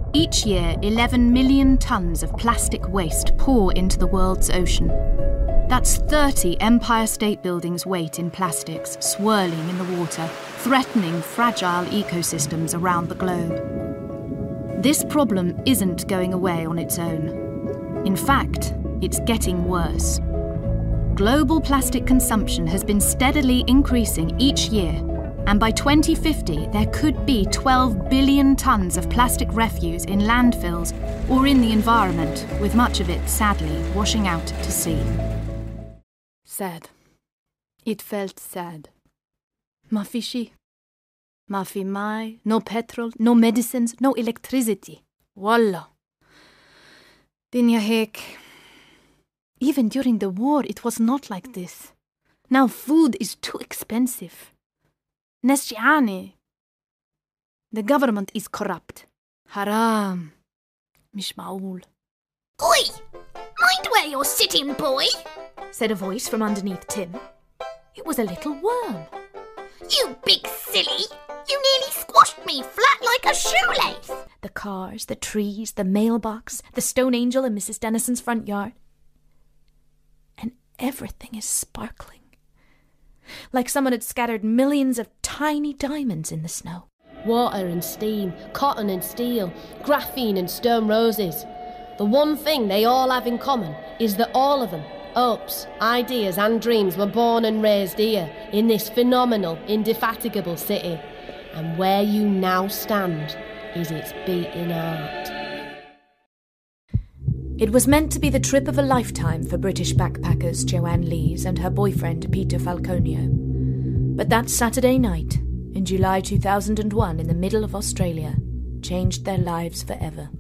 Each year, 11 million tonnes of plastic waste pour into the world's ocean. That's 30 Empire State Buildings' weight in plastics swirling in the water, threatening fragile ecosystems around the globe. This problem isn't going away on its own. In fact, it's getting worse. Global plastic consumption has been steadily increasing each year, and by 2050 there could be 12 billion tonnes of plastic refuse in landfills or in the environment, with much of it, sadly, washing out to sea. Sad. It felt sad. Ma fishy. Ma fi mai, no petrol, no medicines, no electricity. Wallah. Dinya hek. Even during the war, it was not like this. Now food is too expensive. Nesjiani. The government is corrupt. Haram. Mish ma'ool. Oi! Mind where you're sitting, boy, said a voice from underneath Tim. It was a little worm. You big silly! You nearly squashed me flat like a shoelace! The cars, the trees, the mailbox, the stone angel in Mrs. Dennison's front yard. And everything is sparkling. Like someone had scattered millions of tiny diamonds in the snow. Water and steam, cotton and steel, graphene and stone roses. The one thing they all have in common is that all of them, hopes, ideas and dreams were born and raised here, in this phenomenal, indefatigable city. And where you now stand is its beating heart. It was meant to be the trip of a lifetime for British backpackers Joanne Lees and her boyfriend Peter Falconio. But that Saturday night, in July 2001 in the middle of Australia, changed their lives forever.